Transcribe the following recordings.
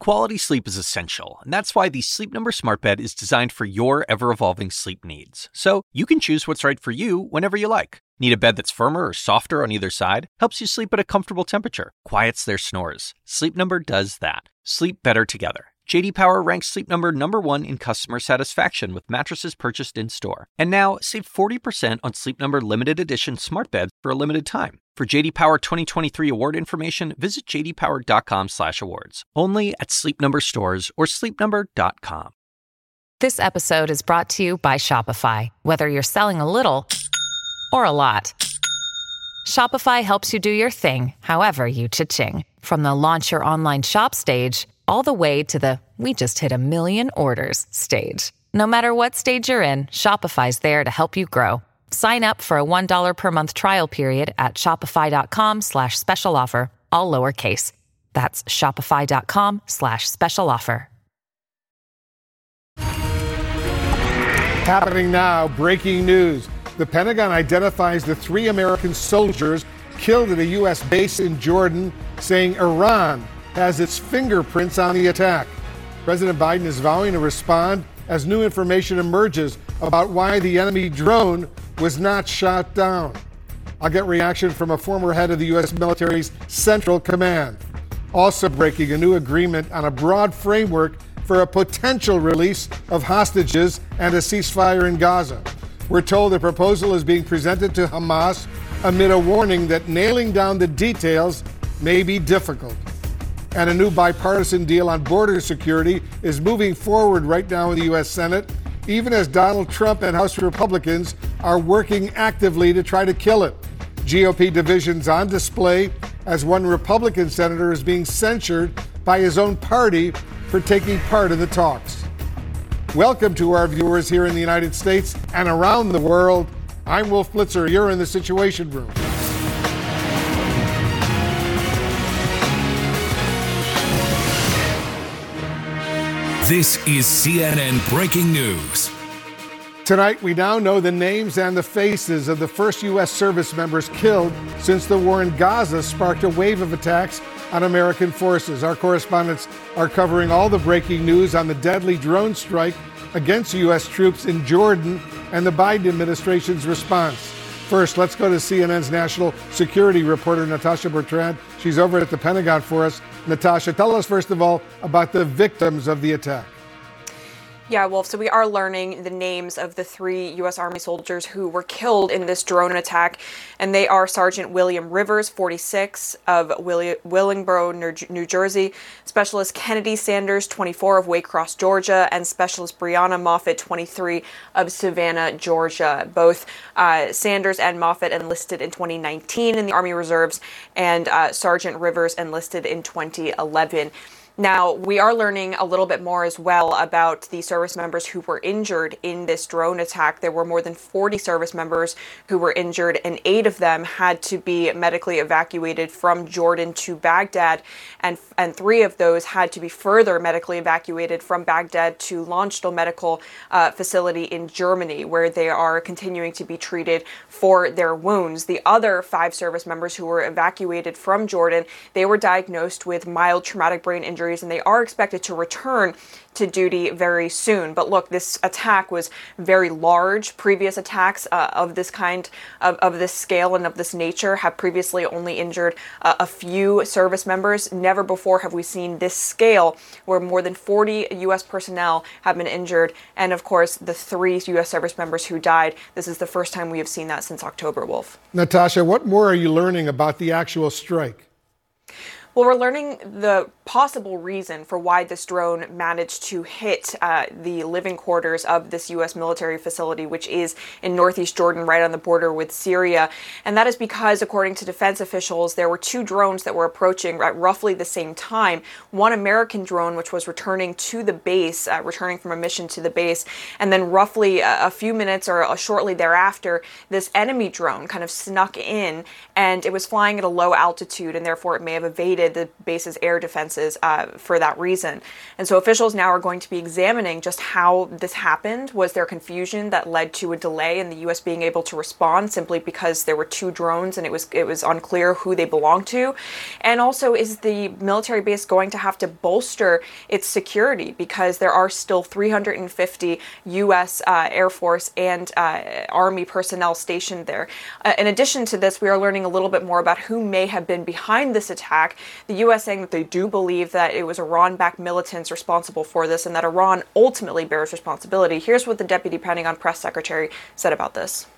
Quality sleep is essential, and that's why the Sleep Number Smart Bed is designed for your ever-evolving sleep needs. So you can choose what's right for you whenever you like. Need a bed that's firmer or softer on either side? Helps you sleep at a comfortable temperature. Quiets their snores. Sleep Number does that. Sleep better together. J.D. Power ranks Sleep Number #1 in customer satisfaction with mattresses purchased in-store. And now, save 40% on Sleep Number limited edition smart beds for a limited time. For J.D. Power 2023 award information, visit jdpower.com/awards. Only at Sleep Number stores or sleepnumber.com. This episode is brought to you by Shopify. Whether you're selling a little or a lot, Shopify helps you do your thing, however you cha-ching. From the launch your online shop stage, all the way to the we just hit 1 million orders stage. No matter what stage you're in, Shopify's there to help you grow. Sign up for a $1 per month trial period at shopify.com/special offer, all lowercase. That's shopify.com/special offer. Happening now, breaking news. The Pentagon identifies the 3 American soldiers killed at a U.S. base in Jordan, saying Iran has its fingerprints on the attack. President Biden is vowing to respond as new information emerges about why the enemy drone was not shot down. I'll get reaction from a former head of the U.S. military's Central Command. Also breaking, a new agreement on a broad framework for a potential release of hostages and a ceasefire in Gaza. We're told the proposal is being presented to Hamas amid a warning that nailing down the details may be difficult. And a new bipartisan deal on border security is moving forward right now in the U.S. Senate, even as Donald Trump and House Republicans are working actively to try to kill it. GOP divisions on display as one Republican senator is being censured by his own party for taking part in the talks. Welcome to our viewers here in the United States and around the world. I'm Wolf Blitzer. You're in the Situation Room. This is CNN Breaking News. Tonight, we now know the names and the faces of the first U.S. service members killed since the war in Gaza sparked a wave of attacks on American forces. Our correspondents are covering all the breaking news on the deadly drone strike against U.S. troops in Jordan and the Biden administration's response. First, let's go to CNN's national security reporter, Natasha Bertrand. She's over at the Pentagon for us. Natasha, tell us first of all about the victims of the attack. Yeah, Wolf, so we are learning the names of the 3 U.S. Army soldiers who were killed in this drone attack, and they are Sergeant William Rivers, 46, of Willingboro, New Jersey, Specialist Kennedy Sanders, 24, of Waycross, Georgia, and Specialist Brianna Moffett, 23, of Savannah, Georgia. Both Sanders and Moffett enlisted in 2019 in the Army Reserves, and Sergeant Rivers enlisted in 2011. Now, we are learning a little bit more as well about the service members who were injured in this drone attack. There were more than 40 service members who were injured, and 8 of them had to be medically evacuated from Jordan to Baghdad, and 3 of those had to be further medically evacuated from Baghdad to Landstuhl Medical Facility in Germany, where they are continuing to be treated for their wounds. The other 5 service members who were evacuated from Jordan, they were diagnosed with mild traumatic brain injury, and they are expected to return to duty very soon. But look, this attack was very large. Previous attacks of this kind, of this scale and of this nature have previously only injured a few service members. Never before have we seen this scale where more than 40 U.S. personnel have been injured. And of course, the 3 U.S. service members who died. This is the first time we have seen that since October, Wolf. Natasha, what more are you learning about the actual strike? Well, we're learning the possible reason for why this drone managed to hit the living quarters of this U.S. military facility, which is in northeast Jordan, right on the border with Syria. And that is because, according to defense officials, there were 2 drones that were approaching at roughly the same time. One American drone, which was returning to the base, returning from a mission to the base. And then roughly a few minutes or shortly thereafter, this enemy drone kind of snuck in, and it was flying at a low altitude, and therefore it may have evaded eliminated the base's air defenses for that reason. And so officials now are going to be examining just how this happened. Was there confusion that led to a delay in the U.S. being able to respond simply because there were 2 drones and it was unclear who they belonged to? And also, is the military base going to have to bolster its security because there are still 350 U.S. Air Force and Army personnel stationed there? In addition to this, we are learning a little bit more about who may have been behind this attack. The U.S. saying that they do believe that it was Iran-backed militants responsible for this and that Iran ultimately bears responsibility. Here's what the Deputy Pentagon Press Secretary said about this.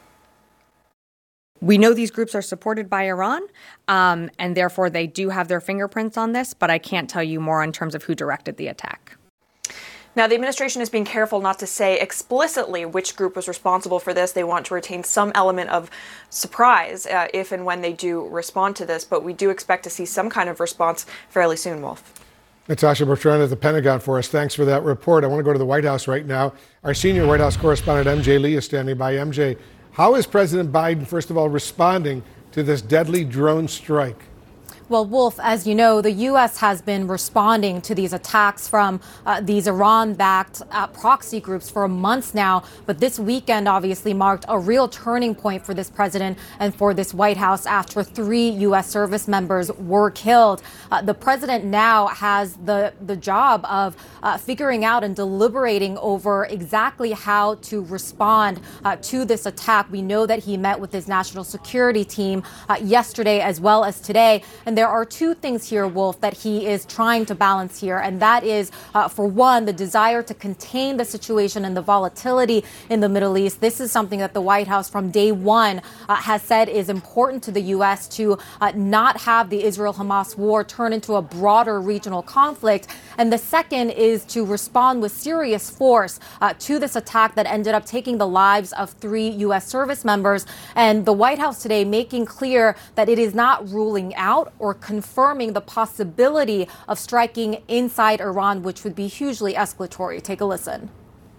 We know these groups are supported by Iran, and therefore they do have their fingerprints on this, but I can't tell you more in terms of who directed the attack. Now, the administration is being careful not to say explicitly which group was responsible for this. They want to retain some element of surprise if and when they do respond to this, but we do expect to see some kind of response fairly soon, Wolf. Natasha Bertrand at the Pentagon for us. Thanks for that report. I want to go to the White House right now. Our senior White House correspondent, MJ Lee, is standing by. MJ, how is President Biden, first of all, responding to this deadly drone strike? Well, Wolf, as you know, the U.S. has been responding to these attacks from these Iran-backed proxy groups for months now. But this weekend obviously marked a real turning point for this president and for this White House after 3 U.S. service members were killed. The president now has the job of figuring out and deliberating over exactly how to respond to this attack. We know that he met with his national security team yesterday as well as today. And there are 2 things here, Wolf, that he is trying to balance here. And that is, for one, the desire to contain the situation and the volatility in the Middle East. This is something that the White House from day one has said is important to the U.S. to not have the Israel-Hamas war turn into a broader regional conflict. And the second is to respond with serious force to this attack that ended up taking the lives of 3 U.S. service members. And the White House today making clear that it is not ruling out or confirming the possibility of striking inside Iran, which would be hugely escalatory. Take a listen.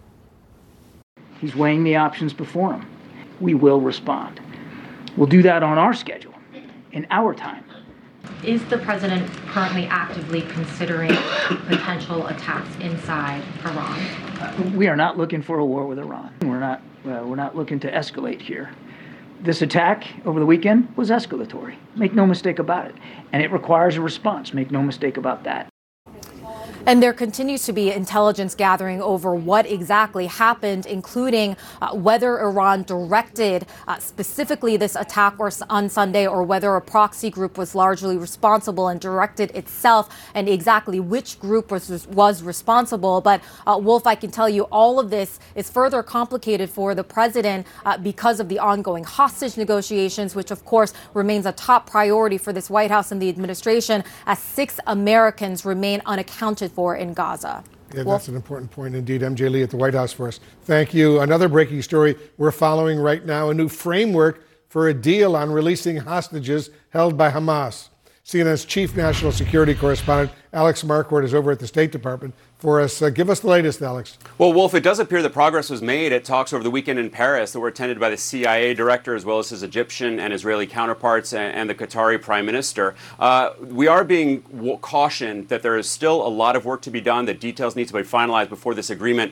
He's weighing the options before him. We will respond. We'll do that on our schedule, in our time. Is the president currently actively considering potential attacks inside Iran? We are not looking for a war with Iran. We're not looking to escalate here. This attack over the weekend was escalatory. Make no mistake about it. And it requires a response. Make no mistake about that. And there continues to be intelligence gathering over what exactly happened, including whether Iran directed specifically this attack on Sunday or whether a proxy group was largely responsible and directed itself, and exactly which group was responsible. But Wolf, I can tell you all of this is further complicated for the president because of the ongoing hostage negotiations, which of course remains a top priority for this White House and the administration, as 6 Americans remain unaccounted for in Gaza. Yeah, that's an important point indeed. MJ Lee at the White House for us. Thank you. Another breaking story we're following right now, a new framework for a deal on releasing hostages held by Hamas. CNN's chief national security correspondent, Alex Marquardt, is over at the State Department for us. Give us the latest, Alex. Well, Wolf, it does appear that progress was made at talks over the weekend in Paris that were attended by the CIA director as well as his Egyptian and Israeli counterparts and the Qatari prime minister. We are being cautioned that there is still a lot of work to be done, that details need to be finalized before this agreement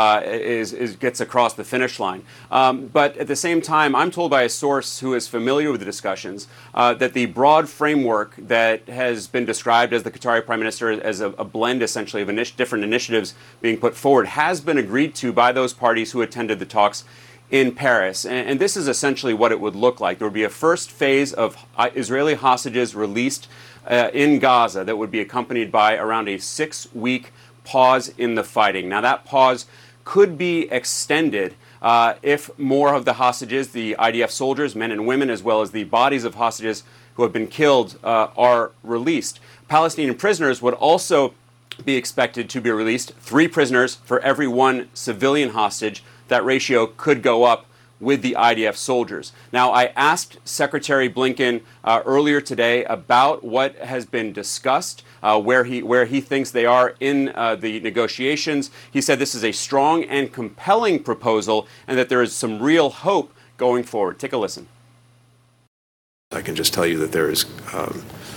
gets across the finish line. But at the same time, I'm told by a source who is familiar with the discussions that the broad framework that has been described as the Qatari prime minister as a blend essentially of different initiatives being put forward has been agreed to by those parties who attended the talks in Paris. And this is essentially what it would look like. There would be a first phase of Israeli hostages released in Gaza that would be accompanied by around a 6-week pause in the fighting. Now, that pause could be extended if more of the hostages, the IDF soldiers, men and women, as well as the bodies of hostages who have been killed, are released. Palestinian prisoners would also be expected to be released. 3 prisoners for every 1 civilian hostage. That ratio could go up with the IDF soldiers. Now, I asked Secretary Blinken earlier today about what has been discussed, where he thinks they are in the negotiations. He said this is a strong and compelling proposal and that there is some real hope going forward. Take a listen. I can just tell you that there is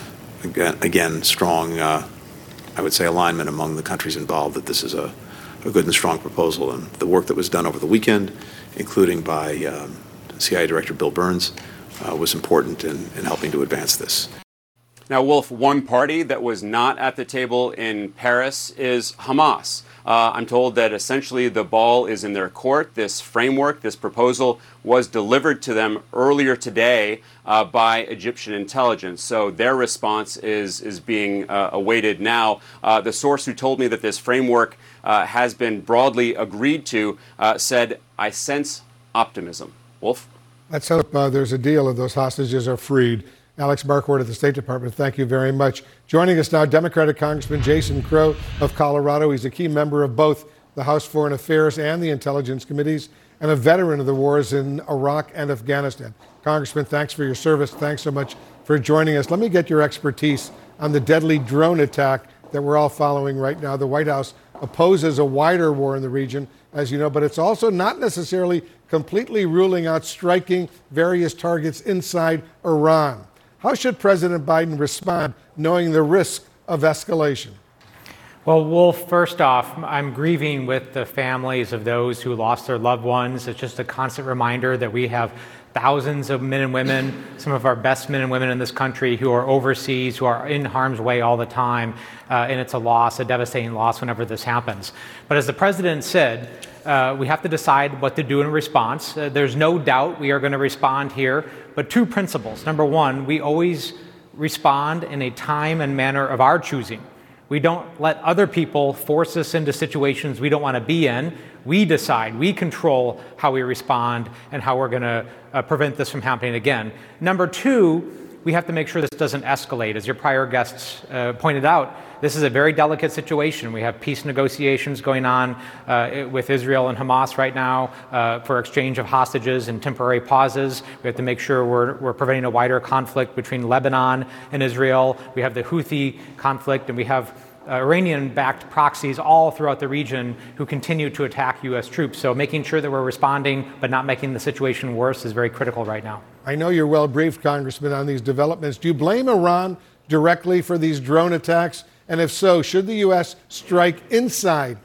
again, strong, I would say, alignment among the countries involved that this is a good and strong proposal. And the work that was done over the weekend, including by CIA Director Bill Burns, was important in helping to advance this. Now, Wolf, one party that was not at the table in Paris is Hamas. I'm told that essentially the ball is in their court. This framework, this proposal, was delivered to them earlier today by Egyptian intelligence. So their response is being awaited now. The source who told me that this framework has been broadly agreed to said, "I sense optimism." Wolf? Let's hope there's a deal and those hostages are freed. Alex Marquardt of the State Department, thank you very much. Joining us now, Democratic Congressman Jason Crow of Colorado. He's a key member of both the House Foreign Affairs and the Intelligence Committees, and a veteran of the wars in Iraq and Afghanistan. Congressman, thanks for your service. Thanks so much for joining us. Let me get your expertise on the deadly drone attack that we're all following right now. The White House opposes a wider war in the region, as you know, but it's also not necessarily completely ruling out striking various targets inside Iran. How should President Biden respond, knowing the risk of escalation? Well, Wolf, first off, I'm grieving with the families of those who lost their loved ones. It's just a constant reminder that we have thousands of men and women, some of our best men and women in this country, who are overseas, who are in harm's way all the time. And it's a loss, a devastating loss whenever this happens. But as the president said, we have to decide what to do in response. There's no doubt we are going to respond here, but two principles. Number one, we always respond in a time and manner of our choosing. We don't let other people force us into situations we don't want to be in. We decide, we control how we respond and how we're going to prevent this from happening again. Number two, we have to make sure this doesn't escalate. As your prior guests pointed out, this is a very delicate situation. We have peace negotiations going on with Israel and Hamas right now for exchange of hostages and temporary pauses. We have to make sure we're preventing a wider conflict between Lebanon and Israel. We have the Houthi conflict, and we have Iranian-backed proxies all throughout the region who continue to attack U.S. troops. So making sure that we're responding but not making the situation worse is very critical right now. I know you're well briefed, Congressman, on these developments. Do you blame Iran directly for these drone attacks? And if so, should the U.S. strike inside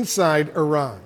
Iran?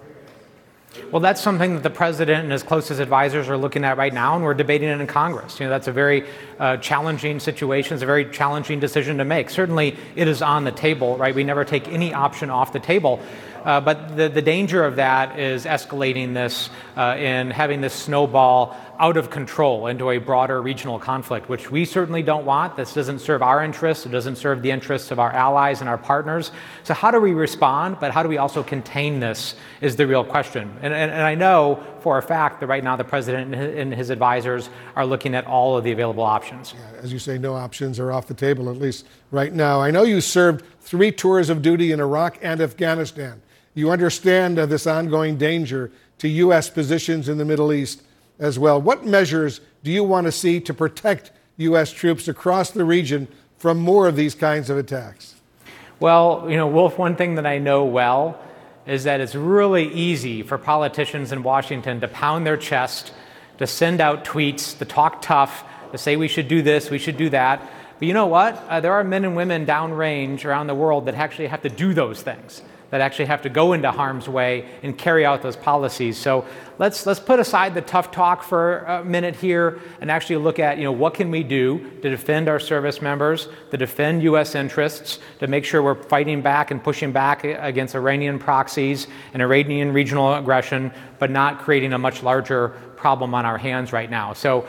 Well, that's something that the president and his closest advisors are looking at right now, and we're debating it in Congress. That's a very challenging situation. It's a very challenging decision to make. Certainly, it is on the table, right? We never take any option off the table. But the danger of that is escalating this and having this snowball out of control into a broader regional conflict, which we certainly don't want. This doesn't serve our interests. It doesn't serve the interests of our allies and our partners. So how do we respond, but how do we also contain this is the real question. And I know for a fact that right now the president and his advisors are looking at all of the available options. Yeah, as you say, no options are off the table, at least right now. I know you served 3 tours of duty in Iraq and Afghanistan. You understand this ongoing danger to U.S. positions in the Middle East as well. What measures do you want to see to protect U.S. troops across the region from more of these kinds of attacks? Well, Wolf, one thing that I know well is that it's really easy for politicians in Washington to pound their chest, to send out tweets, to talk tough, to say we should do this, we should do that. But you know what? There are men and women downrange around the world that actually have to do those things, that actually have to go into harm's way and carry out those policies. So let's put aside the tough talk for a minute here and actually look at, what can we do to defend our service members, to defend U.S. interests, to make sure we're fighting back and pushing back against Iranian proxies and Iranian regional aggression, but not creating a much larger problem on our hands right now. So,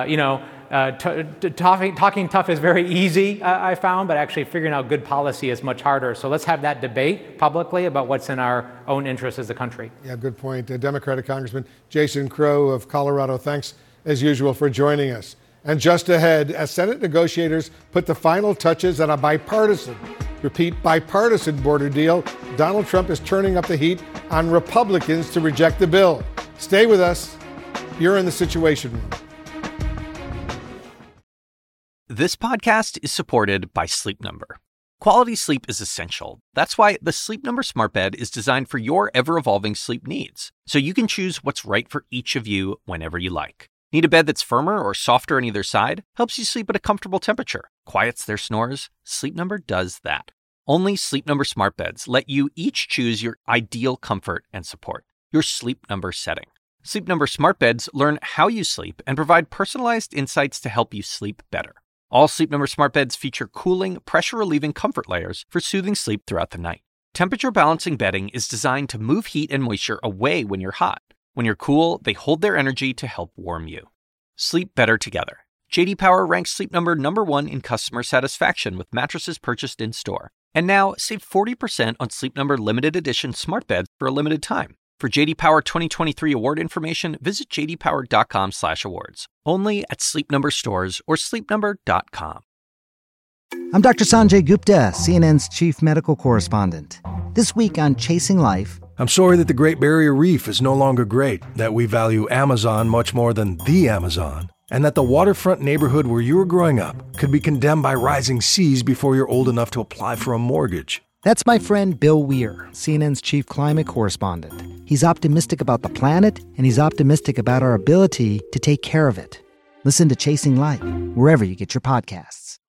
talking tough is very easy, I found, but actually figuring out good policy is much harder. So let's have that debate publicly about what's in our own interest as a country. Yeah, good point. Democratic Congressman Jason Crow of Colorado, thanks as usual for joining us. And just ahead, as Senate negotiators put the final touches on a bipartisan border deal, Donald Trump is turning up the heat on Republicans to reject the bill. Stay with us. You're in the Situation Room. This podcast is supported by Sleep Number. Quality sleep is essential. That's why the Sleep Number Smart Bed is designed for your ever-evolving sleep needs, so you can choose what's right for each of you whenever you like. Need a bed that's firmer or softer on either side? Helps you sleep at a comfortable temperature. Quiets their snores? Sleep Number does that. Only Sleep Number smart beds let you each choose your ideal comfort and support, your Sleep Number setting. Sleep Number smart beds learn how you sleep and provide personalized insights to help you sleep better. All Sleep Number smart beds feature cooling, pressure-relieving comfort layers for soothing sleep throughout the night. Temperature balancing bedding is designed to move heat and moisture away when you're hot. When you're cool, they hold their energy to help warm you. Sleep better together. J.D. Power ranks Sleep Number #1 in customer satisfaction with mattresses purchased in-store. And now, save 40% on Sleep Number limited edition smart beds for a limited time. For J.D. Power 2023 award information, visit jdpower.com/awards. Only at Sleep Number stores or sleepnumber.com. I'm Dr. Sanjay Gupta, CNN's chief medical correspondent. This week on Chasing Life, I'm sorry that the Great Barrier Reef is no longer great, that we value Amazon much more than the Amazon, and that the waterfront neighborhood where you were growing up could be condemned by rising seas before you're old enough to apply for a mortgage. That's my friend Bill Weir, CNN's chief climate correspondent. He's optimistic about the planet, and he's optimistic about our ability to take care of it. Listen to Chasing Life, wherever you get your podcasts.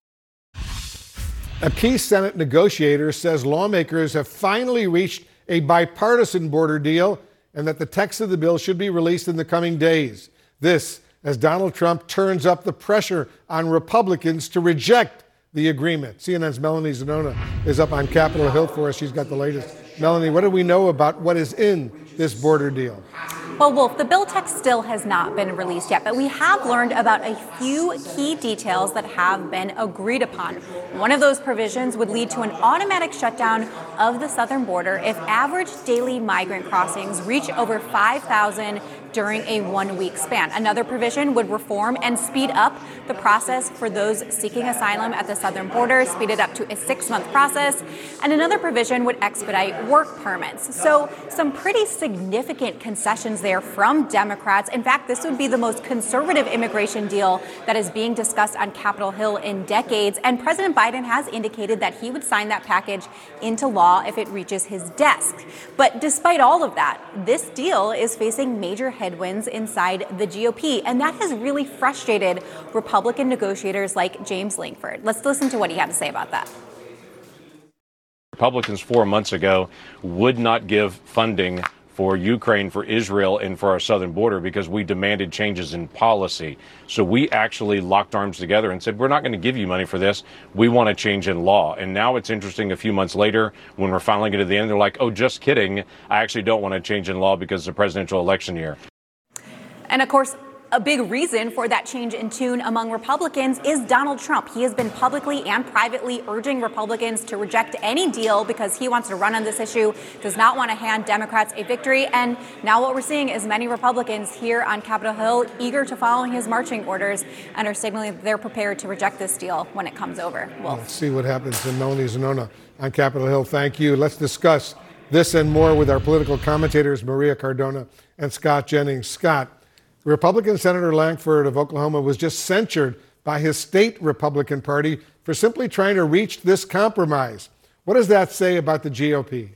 A key Senate negotiator says lawmakers have finally reached a bipartisan border deal and that the text of the bill should be released in the coming days. This as Donald Trump turns up the pressure on Republicans to reject the agreement. CNN's Melanie Zanona is up on Capitol Hill for us. She's got the latest. Melanie, what do we know about what is in this border deal? Well, Wolf, the bill text still has not been released yet, but we have learned about a few key details that have been agreed upon. One of those provisions would lead to an automatic shutdown of the southern border if average daily migrant crossings reach over 5,000 during a 1-week span. Another provision would reform and speed up the process for those seeking asylum at the southern border, speed it up to a 6-month process. And another provision would expedite work permits. So some pretty significant concessions there from Democrats. In fact, this would be the most conservative immigration deal that is being discussed on Capitol Hill in decades. And President Biden has indicated that he would sign that package into law if it reaches his desk. But despite all of that, this deal is facing major headwinds inside the GOP, and that has really frustrated Republican negotiators like James Lankford. Let's listen to what he had to say about that. Republicans 4 months ago would not give funding for Ukraine, for Israel, and for our southern border because we demanded changes in policy. So we actually locked arms together and said, we're not going to give you money for this. We want a change in law. And now it's interesting, a few months later, when we're finally getting to the end, they're like, oh, just kidding. I actually don't want a change in law because it's a presidential election year. And of course, a big reason for that change in tune among Republicans is Donald Trump. He has been publicly and privately urging Republicans to reject any deal because he wants to run on this issue, does not want to hand Democrats a victory. And now what we're seeing is many Republicans here on Capitol Hill eager to follow his marching orders and are signaling they're prepared to reject this deal when it comes over. Let's see what happens in Melanie Zanona on Capitol Hill. Thank you. Let's discuss this and more with our political commentators, Maria Cardona and Scott Jennings. Scott, Republican Senator Lankford of Oklahoma was just censured by his state Republican Party for simply trying to reach this compromise. What does that say about the GOP?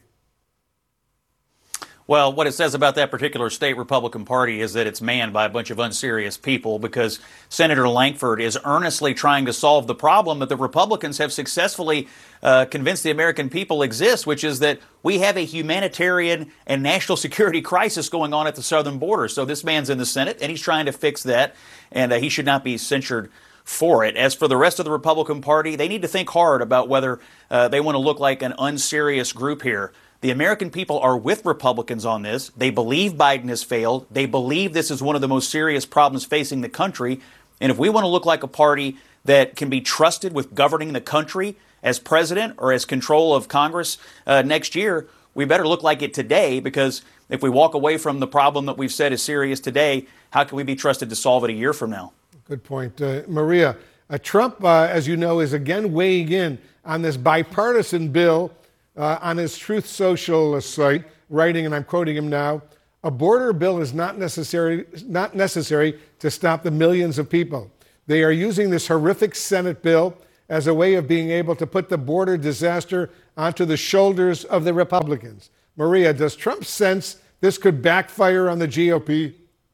Well, what it says about that particular state Republican Party is that it's manned by a bunch of unserious people because Senator Lankford is earnestly trying to solve the problem that the Republicans have successfully convinced the American people exists, which is that we have a humanitarian and national security crisis going on at the southern border. So this man's in the Senate and he's trying to fix that, and he should not be censured for it. As for the rest of the Republican Party, they need to think hard about whether they want to look like an unserious group here. The American people are with Republicans on this. They believe Biden has failed. They believe this is one of the most serious problems facing the country. And if we want to look like a party that can be trusted with governing the country as president or as control of Congress next year, we better look like it today, because if we walk away from the problem that we've said is serious today, how can we be trusted to solve it a year from now? Good point. Maria, Trump, as you know, is again weighing in on this bipartisan bill on his Truth Social site, writing, and I'm quoting him now, "A border bill is not necessary to stop the millions of people. They are using this horrific Senate bill as a way of being able to put the border disaster onto the shoulders of the Republicans." Maria, does Trump sense this could backfire on the GOP?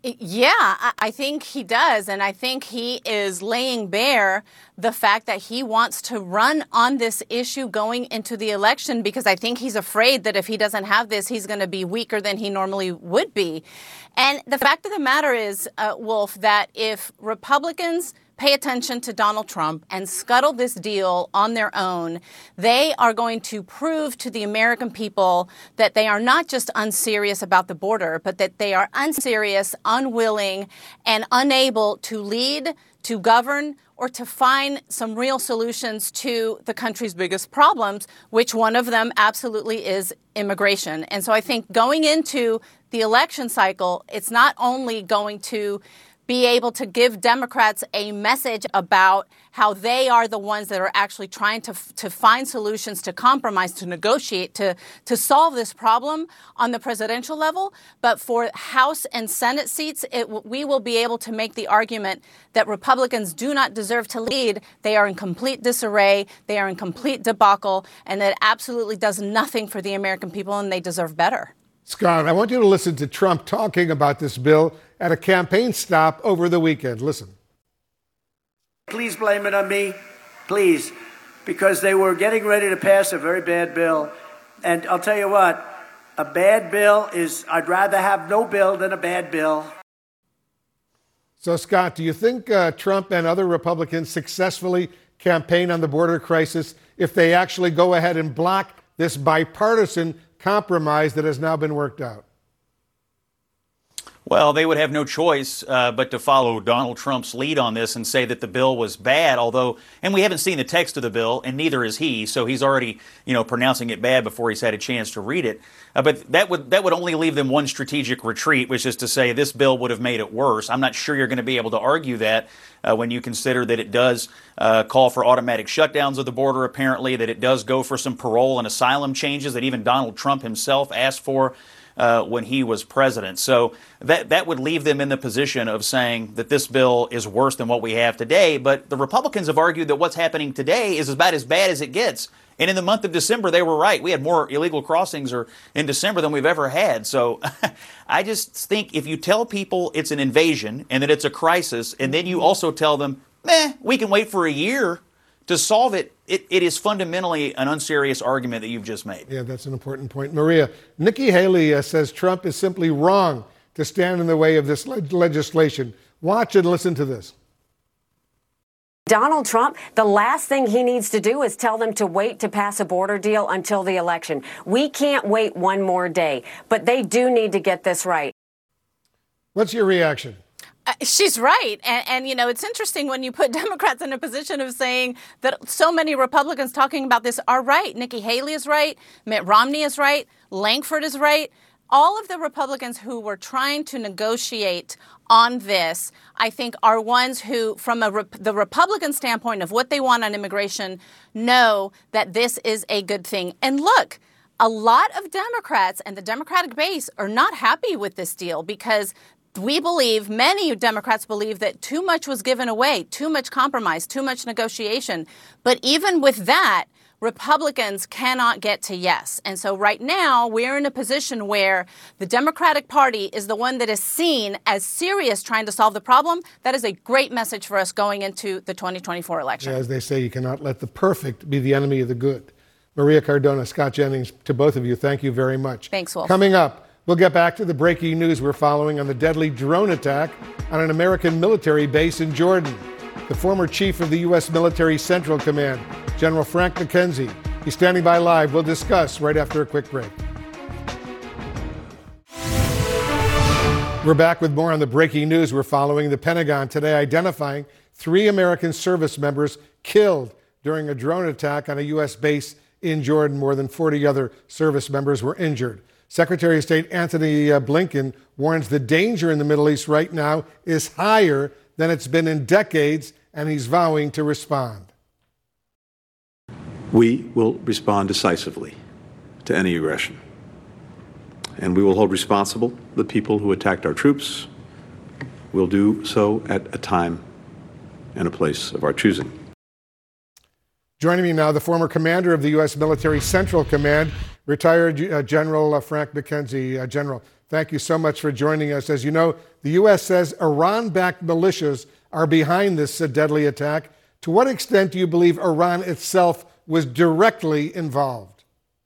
Yeah, I think he does. And I think he is laying bare the fact that he wants to run on this issue going into the election, because I think he's afraid that if he doesn't have this, he's going to be weaker than he normally would be. And the fact of the matter is, Wolf, that if Republicans pay attention to Donald Trump and scuttle this deal on their own, they are going to prove to the American people that they are not just unserious about the border, but that they are unserious, unwilling, and unable to lead, to govern, or to find some real solutions to the country's biggest problems, which one of them absolutely is immigration. And so I think going into the election cycle, it's not only going to be able to give Democrats a message about how they are the ones that are actually trying to find solutions, to compromise, to negotiate, to solve this problem on the presidential level. But for House and Senate seats, we will be able to make the argument that Republicans do not deserve to lead. They are in complete disarray. They are in complete debacle, and that absolutely does nothing for the American people, and they deserve better. Scott, I want you to listen to Trump talking about this bill at a campaign stop over the weekend. Listen. Please blame it on me, please, because they were getting ready to pass a very bad bill. And I'll tell you what, a bad bill I'd rather have no bill than a bad bill. So, Scott, do you think Trump and other Republicans successfully campaign on the border crisis if they actually go ahead and block this bipartisan compromise that has now been worked out? Well, they would have no choice but to follow Donald Trump's lead on this and say that the bill was bad, and we haven't seen the text of the bill, and neither is he, so he's already, pronouncing it bad before he's had a chance to read it. But that would only leave them one strategic retreat, which is to say this bill would have made it worse. I'm not sure you're going to be able to argue that when you consider that it does call for automatic shutdowns of the border, apparently, that it does go for some parole and asylum changes that even Donald Trump himself asked for when he was president. So that would leave them in the position of saying that this bill is worse than what we have today. But the Republicans have argued that what's happening today is about as bad as it gets. And in the month of December, they were right. We had more illegal crossings in December than we've ever had. So I just think if you tell people it's an invasion and that it's a crisis, and then you also tell them, we can wait for a year to solve it, it is fundamentally an unserious argument that you've just made. Yeah, that's an important point. Maria, Nikki Haley says Trump is simply wrong to stand in the way of this legislation. Watch and listen to this. Donald Trump, the last thing he needs to do is tell them to wait to pass a border deal until the election. We can't wait one more day, but they do need to get this right. What's your reaction? She's right. And, it's interesting when you put Democrats in a position of saying that so many Republicans talking about this are right. Nikki Haley is right. Mitt Romney is right. Langford is right. All of the Republicans who were trying to negotiate on this, I think, are ones who, from the Republican standpoint of what they want on immigration, know that this is a good thing. And look, a lot of Democrats and the Democratic base are not happy with this deal because many Democrats believe that too much was given away, too much compromise, too much negotiation. But even with that, Republicans cannot get to yes. And so right now, we're in a position where the Democratic Party is the one that is seen as serious trying to solve the problem. That is a great message for us going into the 2024 election. As they say, you cannot let the perfect be the enemy of the good. Maria Cardona, Scott Jennings, to both of you, thank you very much. Thanks, Wolf. Coming up, we'll get back to the breaking news we're following on the deadly drone attack on an American military base in Jordan. The former chief of the U.S. Military Central Command, General Frank McKenzie. He's standing by live. We'll discuss right after a quick break. We're back with more on the breaking news we're following. The Pentagon today identifying 3 American service members killed during a drone attack on a U.S. base in Jordan. More than 40 other service members were injured. Secretary of State Antony Blinken warns the danger in the Middle East right now is higher than it's been in decades, and he's vowing to respond. We will respond decisively to any aggression, and we will hold responsible the people who attacked our troops. We'll do so at a time and a place of our choosing. Joining me now, the former commander of the U.S. Military Central Command, retired General Frank McKenzie. General, Thank you so much for joining us. As you know, the U.S. says Iran-backed militias are behind this deadly attack. To what extent do you believe Iran itself was directly involved?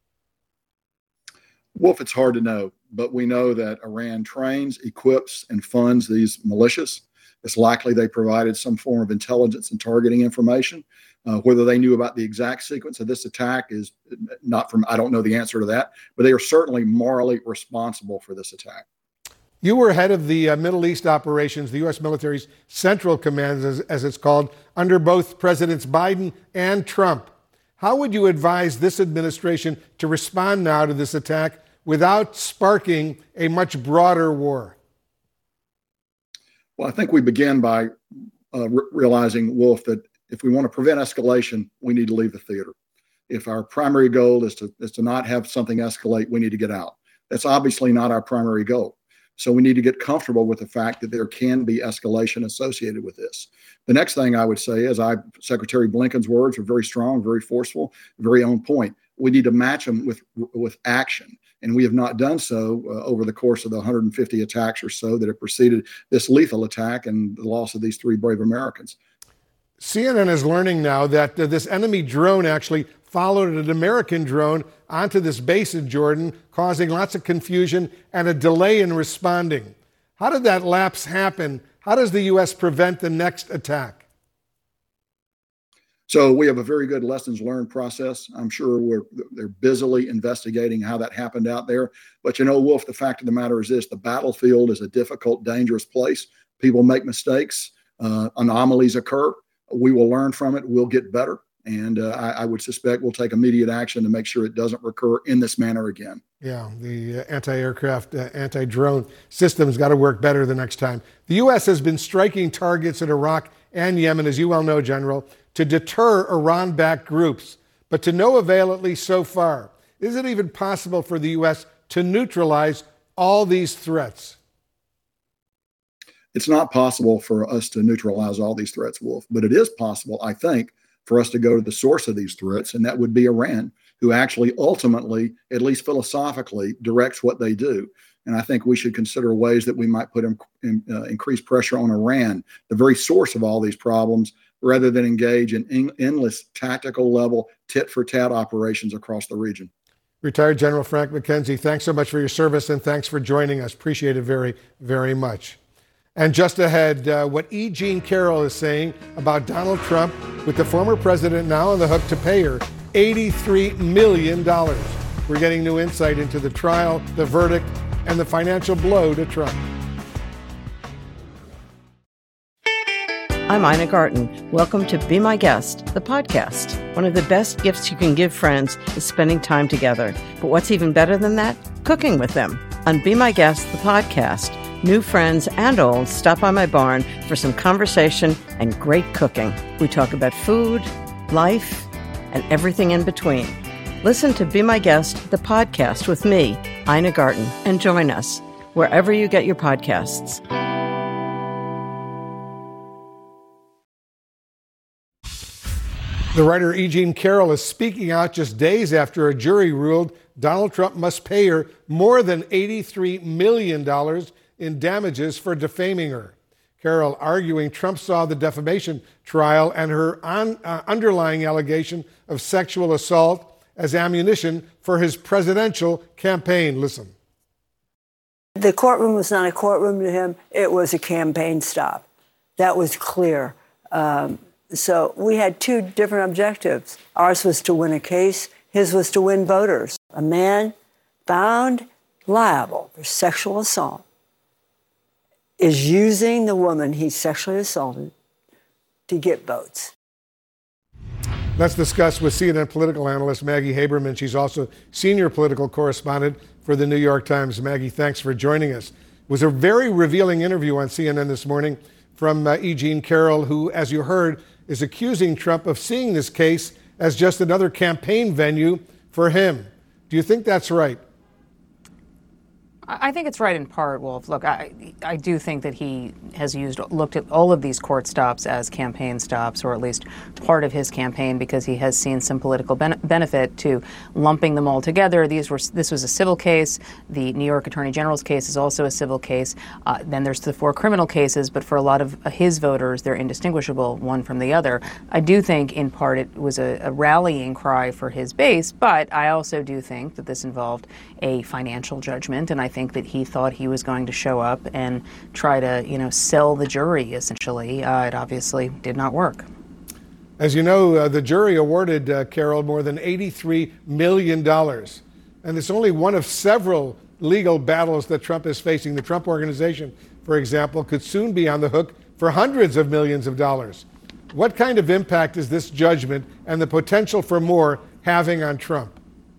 Wolf, it's hard to know, but we know that Iran trains, equips, and funds these militias. It's likely they provided some form of intelligence and targeting information. Whether they knew about the exact sequence of this attack is not from, I don't know the answer to that, but they are certainly morally responsible for this attack. You were head of the Middle East operations, the U.S. military's Central Command, as it's called, under both Presidents Biden and Trump. How would you advise this administration to respond now to this attack without sparking a much broader war? Well, I think we begin by realizing, Wolf, that if we want to prevent escalation, we need to leave the theater. If our primary goal is to not have something escalate, we need to get out. That's obviously not our primary goal. So we need to get comfortable with the fact that there can be escalation associated with this. The next thing I would say is Secretary Blinken's words are very strong, very forceful, very on point. We need to match them with action. And we have not done so over the course of the 150 attacks or so that have preceded this lethal attack and the loss of these 3 brave Americans. CNN is learning now that this enemy drone actually followed an American drone onto this base in Jordan, causing lots of confusion and a delay in responding. How did that lapse happen? How does the U.S. prevent the next attack? So we have a very good lessons learned process. I'm sure they're busily investigating how that happened out there. But you know, Wolf, the fact of the matter is this: the battlefield is a difficult, dangerous place. People make mistakes. Anomalies occur. We will learn from it. We'll get better. And I would suspect we'll take immediate action to make sure it doesn't recur in this manner again. Yeah, the anti-aircraft, anti-drone system's got to work better the next time. The U.S. has been striking targets in Iraq and Yemen, as you well know, General, to deter Iran-backed groups, but to no avail, at least so far. Is it even possible for the U.S. to neutralize all these threats? It's not possible for us to neutralize all these threats, Wolf, but it is possible, I think, for us to go to the source of these threats, and that would be Iran, who actually ultimately, at least philosophically, directs what they do. And I think we should consider ways that we might put increased pressure on Iran, the very source of all these problems, rather than engage in endless tactical level tit-for-tat operations across the region. Retired General Frank McKenzie, thanks so much for your service and thanks for joining us. Appreciate it very, very much. And just ahead, what E. Jean Carroll is saying about Donald Trump, with the former president now on the hook to pay her $83 million. We're getting new insight into the trial, the verdict, and the financial blow to Trump. I'm Ina Garten. Welcome to Be My Guest, the podcast. One of the best gifts you can give friends is spending time together. But what's even better than that? Cooking with them. On Be My Guest, the podcast, new friends and old stop by my barn for some conversation and great cooking. We talk about food, life, and everything in between. Listen to Be My Guest, the podcast with me, Ina Garten, and join us wherever you get your podcasts. The writer E. Jean Carroll is speaking out just days after a jury ruled Donald Trump must pay her more than $83 million in damages for defaming her. Carroll arguing Trump saw the defamation trial and her underlying allegation of sexual assault as ammunition for his presidential campaign. Listen. The courtroom was not a courtroom to him. It was a campaign stop. That was clear. So we had 2 different objectives. Ours was to win a case. His was to win voters. A man found liable for sexual assault is using the woman he sexually assaulted to get votes. Let's discuss with CNN political analyst Maggie Haberman. She's also senior political correspondent for the New York Times. Maggie, thanks for joining us. It was a very revealing interview on CNN this morning from E. Jean Carroll, who, as you heard, is accusing Trump of seeing this case as just another campaign venue for him. Do you think that's right? I think it's right in part, Wolf. Look, I do think that he has looked at all of these court stops as campaign stops, or at least part of his campaign, because he has seen some political benefit to lumping them all together. This was a civil case. The New York Attorney General's case is also a civil case. Then there's the 4 criminal cases, but for a lot of his voters, they're indistinguishable one from the other. I do think, in part, it was a rallying cry for his base, but I also do think that this involved a financial judgment, and I think that he thought he was going to show up and try to, sell the jury, essentially. It obviously did not work. As you know, the jury awarded Carroll more than $83 million. And it's only one of several legal battles that Trump is facing. The Trump Organization, for example, could soon be on the hook for hundreds of millions of dollars. What kind of impact is this judgment and the potential for more having on Trump?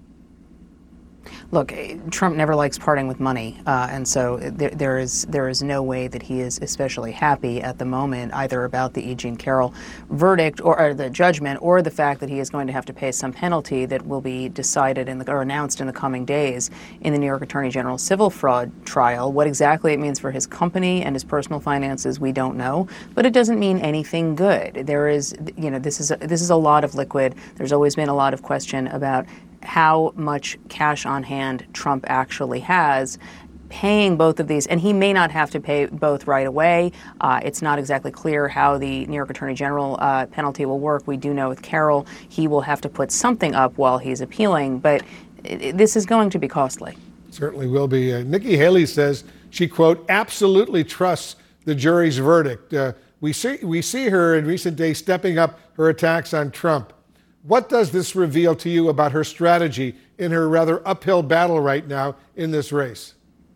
Look, Trump never likes parting with money, and so there is no way that he is especially happy at the moment, either about the E. Jean Carroll verdict or the judgment, or the fact that he is going to have to pay some penalty that will be decided or announced in the coming days in the New York Attorney General's civil fraud trial. What exactly it means for his company and his personal finances, we don't know, but it doesn't mean anything good. There is, this is a lot of liquid. There's always been a lot of question about how much cash on hand Trump actually has, paying both of these, and he may not have to pay both right away. It's not exactly clear how the New York Attorney General penalty will work. We do know with Carroll, he will have to put something up while he's appealing, but this is going to be costly. Certainly will be. Nikki Haley says she, quote, absolutely trusts the jury's verdict. We see her in recent days stepping up her attacks on Trump. What does this reveal to you about her strategy in her rather uphill battle right now in this race?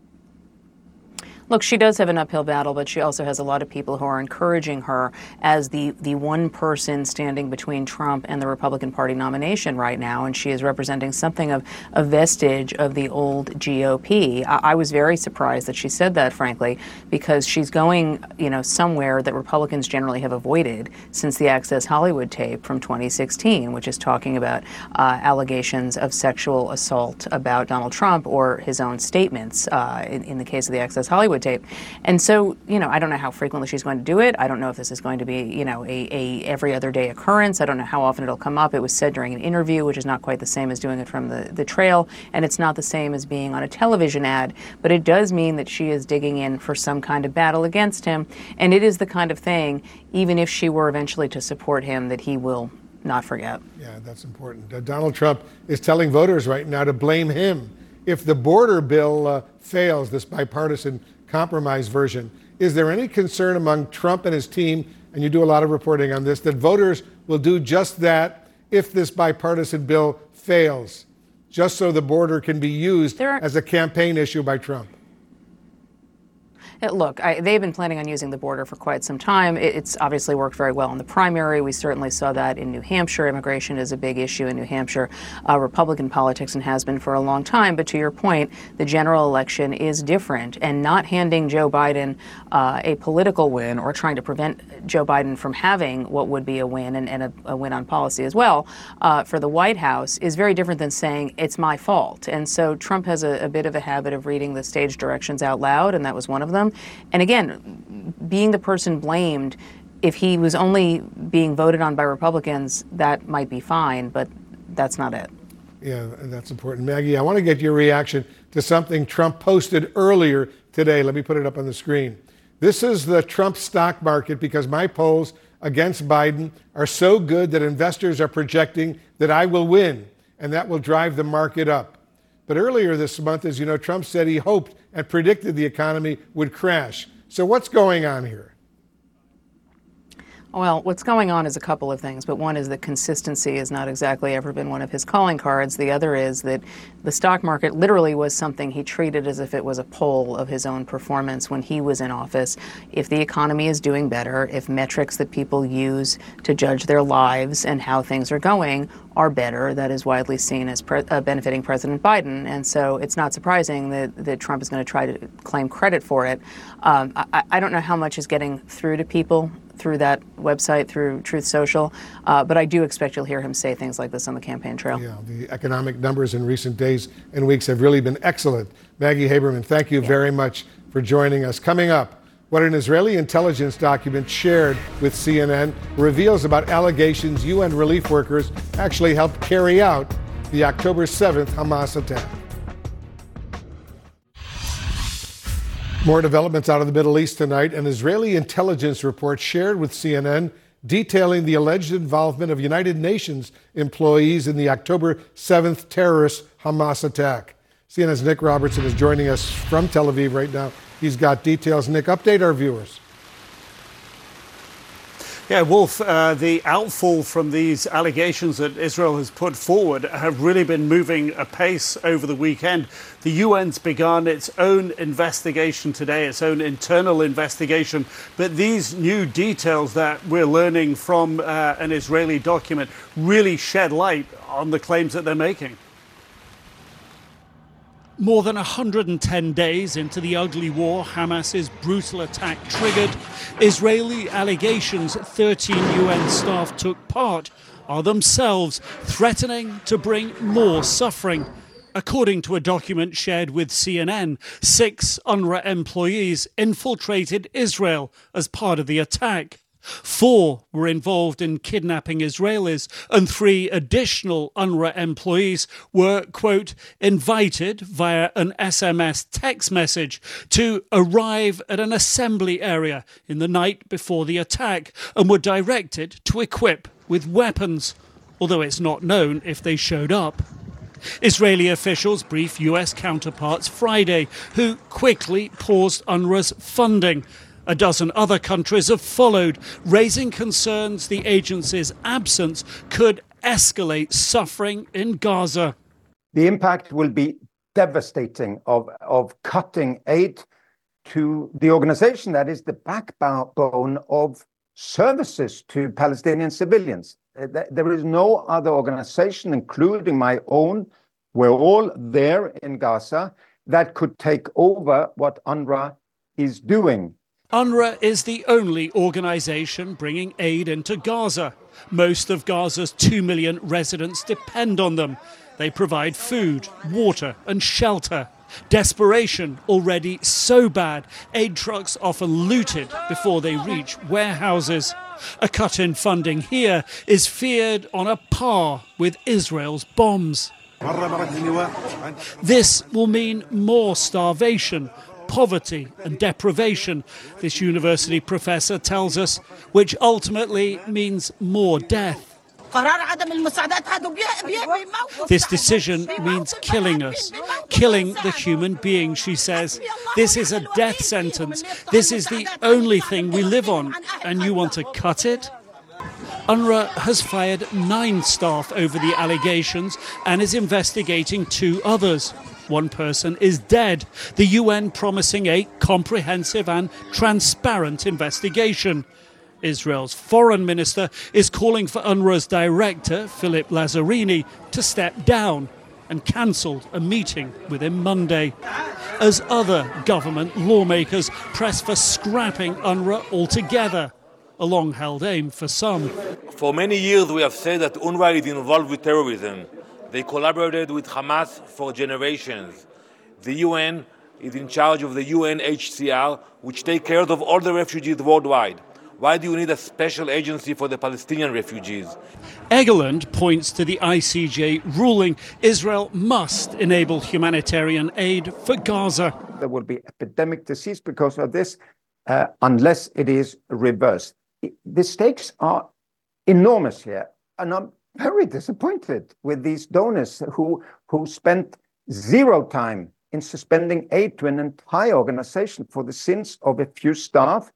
Look, she does have an uphill battle, but she also has a lot of people who are encouraging her as the one person standing between Trump and the Republican Party nomination right now, and she is representing something of a vestige of the old GOP. I was very surprised that she said that, frankly, because she's going, somewhere that Republicans generally have avoided since the Access Hollywood tape from 2016, which is talking about allegations of sexual assault about Donald Trump or his own statements in the case of the Access Hollywood tape. And so, I don't know how frequently she's going to do it. I don't know if this is going to be, a every other day occurrence. I don't know how often it'll come up. It was said during an interview, which is not quite the same as doing it from the trail, and it's not the same as being on a television ad, but it does mean that she is digging in for some kind of battle against him, and it is the kind of thing, even if she were eventually to support him, that he will not forget. Yeah, that's important. Donald Trump is telling voters right now to blame him. If the border bill fails, this bipartisan compromise version, is there any concern among Trump and his team, and you do a lot of reporting on this, that voters will do just that if this bipartisan bill fails, just so the border can be used as a campaign issue by Trump? Look, they've been planning on using the border for quite some time. It's obviously worked very well in the primary. We certainly saw that in New Hampshire. Immigration is a big issue in New Hampshire, Republican politics, and has been for a long time. But to your point, the general election is different, and not handing Joe Biden a political win or trying to prevent Joe Biden from having what would be a win and a win on policy as well for the White House is very different than saying it's my fault. And so Trump has a bit of a habit of reading the stage directions out loud, and that was one of them. And again, being the person blamed, if he was only being voted on by Republicans, that might be fine, but that's not it. Yeah, that's important. Maggie, I want to get your reaction to something Trump posted earlier today. Let me put it up on the screen. This is the Trump stock market because my polls against Biden are so good that investors are projecting that I will win, and that will drive the market up. But earlier this month, as you know, Trump said he hoped and predicted the economy would crash. So what's going on here? Well, what's going on is a couple of things, but one is that consistency has not exactly ever been one of his calling cards. The other is that the stock market literally was something he treated as if it was a poll of his own performance when he was in office. If the economy is doing better, if metrics that people use to judge their lives and how things are going are better, that is widely seen as benefiting President Biden. And so it's not surprising that Trump is going to try to claim credit for it. I don't know how much is getting through to people through that website, through Truth Social. But I do expect you'll hear him say things like this on the campaign trail. Yeah, the economic numbers in recent days and weeks have really been excellent. Maggie Haberman, thank you very much for joining us. Coming up, what an Israeli intelligence document shared with CNN reveals about allegations UN relief workers actually helped carry out the October 7th Hamas attack. More developments out of the Middle East tonight. An Israeli intelligence report shared with CNN detailing the alleged involvement of United Nations employees in the October 7th terrorist Hamas attack. CNN's Nick Robertson is joining us from Tel Aviv right now. He's got details. Nick, update our viewers. Yeah, Wolf, the outfall from these allegations that Israel has put forward have really been moving apace over the weekend. The UN's begun its own investigation today, its own internal investigation. But these new details that we're learning from an Israeli document really shed light on the claims that they're making. More than 110 days into the ugly war Hamas's brutal attack triggered, Israeli allegations 13 UN staff took part are themselves threatening to bring more suffering. According to a document shared with CNN, 6 UNRWA employees infiltrated Israel as part of the attack. 4 were involved in kidnapping Israelis, and 3 additional UNRWA employees were, quote, invited via an SMS text message to arrive at an assembly area in the night before the attack and were directed to equip with weapons, although it's not known if they showed up. Israeli officials briefed US counterparts Friday, who quickly paused UNRWA's funding. A dozen other countries have followed, raising concerns the agency's absence could escalate suffering in Gaza. The impact will be devastating of cutting aid to the organization that is the backbone of services to Palestinian civilians. There is no other organization, including my own, we're all there in Gaza, that could take over what UNRWA is doing. UNRWA is the only organisation bringing aid into Gaza. Most of Gaza's 2 million residents depend on them. They provide food, water and shelter. Desperation already so bad, aid trucks often looted before they reach warehouses. A cut in funding here is feared on a par with Israel's bombs. This will mean more starvation, poverty and deprivation, this university professor tells us, which ultimately means more death. This decision means killing us, killing the human being, she says. This is a death sentence. This is the only thing we live on, and you want to cut it? UNRWA has fired 9 staff over the allegations and is investigating 2 others. 1 person is dead, the UN promising a comprehensive and transparent investigation. Israel's foreign minister is calling for UNRWA's director, Philip Lazzarini, to step down and cancelled a meeting with him Monday. As other government lawmakers press for scrapping UNRWA altogether, a long-held aim for some. For many years we have said that UNRWA is involved with terrorism. They collaborated with Hamas for generations. The UN is in charge of the UNHCR, which takes care of all the refugees worldwide. Why do you need a special agency for the Palestinian refugees? Egeland points to the ICJ ruling Israel must enable humanitarian aid for Gaza. There will be epidemic disease because of this, unless it is reversed. The stakes are enormous here, and I'm very disappointed with these donors who spent 0 time in suspending aid to an entire organization for the sins of a few staff.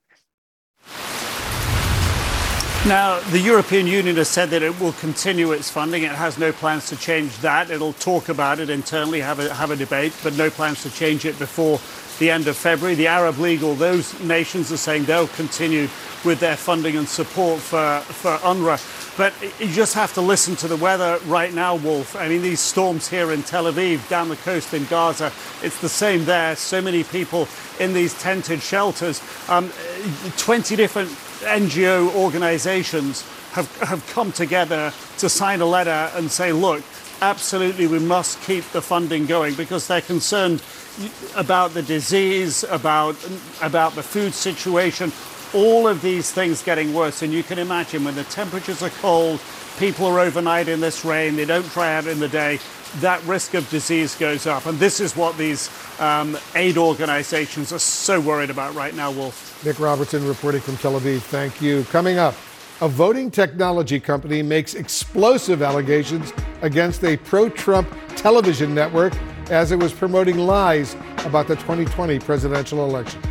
Now, the European Union has said that it will continue its funding. It has no plans to change that. It'll talk about it internally, have a debate, but no plans to change it before the end of February. The Arab League, all those nations are saying they'll continue with their funding and support for UNRWA. But you just have to listen to the weather right now, Wolf. I mean, these storms here in Tel Aviv, down the coast in Gaza, it's the same there. So many people in these tented shelters. 20 different NGO organizations have come together to sign a letter and say, look, absolutely we must keep the funding going, because they're concerned about the disease, about the food situation, all of these things getting worse. And you can imagine when the temperatures are cold, people are overnight in this rain, they don't dry out in the day, that risk of disease goes up. And this is what these aid organizations are so worried about right now, Wolf. Nick Robertson reporting from Tel Aviv. Thank you. Coming up, a voting technology company makes explosive allegations against a pro-Trump television network as it was promoting lies about the 2020 presidential election.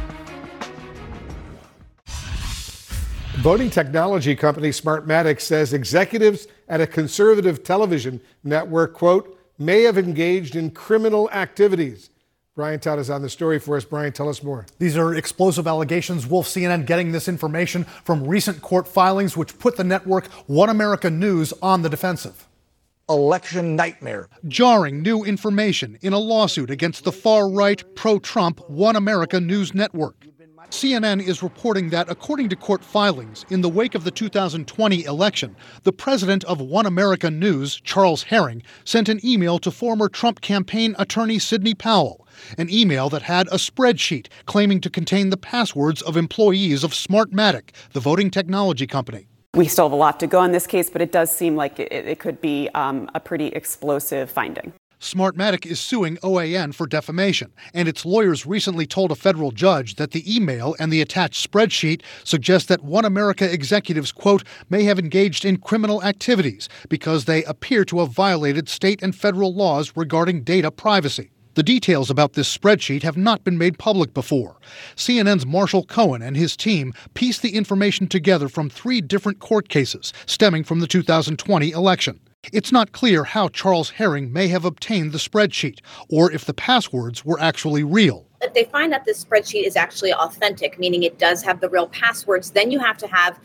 Voting technology company Smartmatic says executives at a conservative television network, quote, may have engaged in criminal activities. Brian Todd is on the story for us. Brian, tell us more. These are explosive allegations. Wolf, CNN getting this information from recent court filings, which put the network One America News on the defensive. Election nightmare. Jarring new information in a lawsuit against the far-right, pro-Trump One America News Network. CNN is reporting that, according to court filings, in the wake of the 2020 election, the president of One America News, Charles Herring, sent an email to former Trump campaign attorney Sidney Powell, an email that had a spreadsheet claiming to contain the passwords of employees of Smartmatic, the voting technology company. We still have a lot to go in this case, but it does seem like it could be a pretty explosive finding. Smartmatic is suing OAN for defamation, and its lawyers recently told a federal judge that the email and the attached spreadsheet suggest that One America executives, quote, may have engaged in criminal activities because they appear to have violated state and federal laws regarding data privacy. The details about this spreadsheet have not been made public before. CNN's Marshall Cohen and his team pieced the information together from 3 different court cases stemming from the 2020 election. It's not clear how Charles Herring may have obtained the spreadsheet, or if the passwords were actually real. If they find that this spreadsheet is actually authentic, meaning it does have the real passwords, then you have to have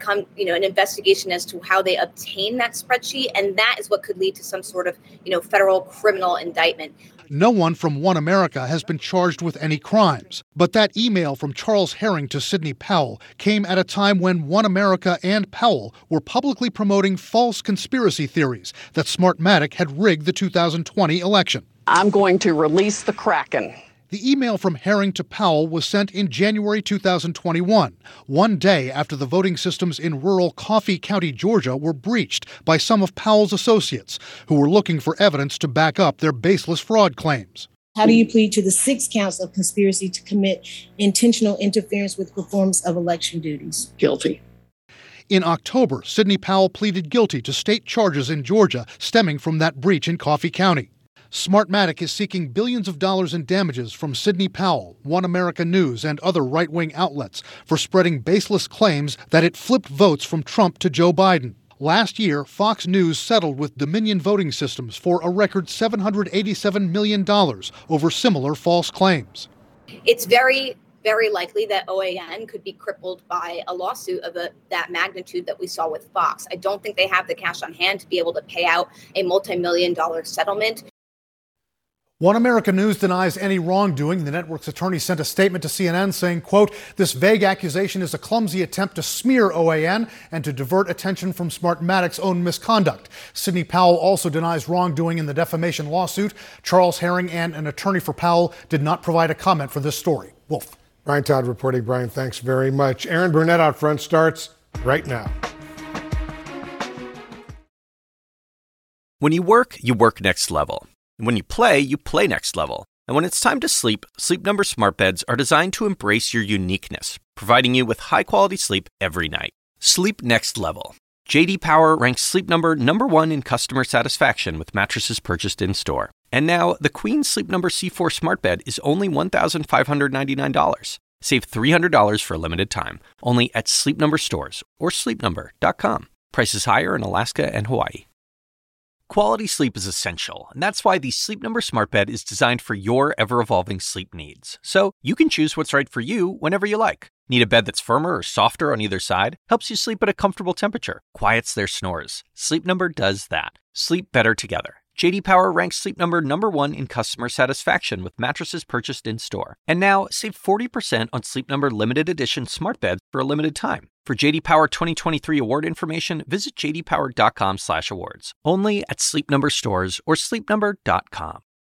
an investigation as to how they obtain that spreadsheet, and that is what could lead to some sort of, federal criminal indictment. No one from One America has been charged with any crimes. But that email from Charles Herring to Sidney Powell came at a time when One America and Powell were publicly promoting false conspiracy theories that Smartmatic had rigged the 2020 election. I'm going to release the Kraken. The email from Herring to Powell was sent in January 2021, one day after the voting systems in rural Coffee County, Georgia, were breached by some of Powell's associates, who were looking for evidence to back up their baseless fraud claims. How do you plead to the 6 counts of conspiracy to commit intentional interference with performance of election duties? Guilty. In October, Sidney Powell pleaded guilty to state charges in Georgia stemming from that breach in Coffee County. Smartmatic is seeking billions of dollars in damages from Sidney Powell, One America News, and other right-wing outlets for spreading baseless claims that it flipped votes from Trump to Joe Biden. Last year, Fox News settled with Dominion Voting Systems for a record $787 million over similar false claims. It's very, very likely that OAN could be crippled by a lawsuit of that magnitude that we saw with Fox. I don't think they have the cash on hand to be able to pay out a multi-million-dollar settlement. One America News denies any wrongdoing. The network's attorney sent a statement to CNN saying, quote, this vague accusation is a clumsy attempt to smear OAN and to divert attention from Smartmatic's own misconduct. Sidney Powell also denies wrongdoing in the defamation lawsuit. Charles Herring and an attorney for Powell did not provide a comment for this story. Wolf. Brian Todd reporting. Brian, thanks very much. Aaron Burnett out front starts right now. When you work next level. And when you play next level. And when it's time to sleep, Sleep Number smart beds are designed to embrace your uniqueness, providing you with high-quality sleep every night. Sleep next level. J.D. Power ranks Sleep Number #1 in customer satisfaction with mattresses purchased in-store. And now, the Queen Sleep Number C4 smart bed is only $1,599. Save $300 for a limited time, only at Sleep Number stores or sleepnumber.com. Prices higher in Alaska and Hawaii. Quality sleep is essential, and that's why the Sleep Number smart bed is designed for your ever-evolving sleep needs. So you can choose what's right for you whenever you like. Need a bed that's firmer or softer on either side? Helps you sleep at a comfortable temperature. Quiets their snores. Sleep Number does that. Sleep better together. JD Power ranks Sleep Number number 1 in customer satisfaction with mattresses purchased in-store. And now, save 40% on Sleep Number limited edition smart beds for a limited time. For JD Power 2023 award information, visit jdpower.com/awards. Only at Sleep Number stores or sleepnumber.com.